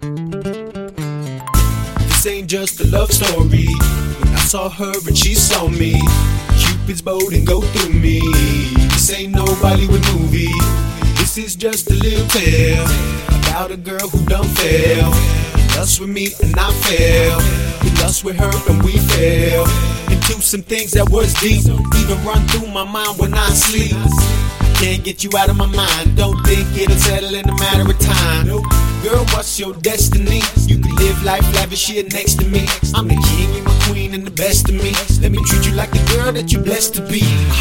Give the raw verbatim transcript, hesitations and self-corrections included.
This ain't just a love story. When I saw her and she saw me, Cupid's bow and go through me. This ain't no Bollywood movie. This is just a little tale about a girl who done fell in lust with me and I fell in lust with her and we fell into some things that was deep, even run through my mind when I sleep. Can't get you out of my mind. Don't think it'll settle in a matter of time. Girl, what's your destiny? You can live life lavish here next to me. I'm the king, you my queen, and the best of me. Let me treat you like the girl that you blessed to be.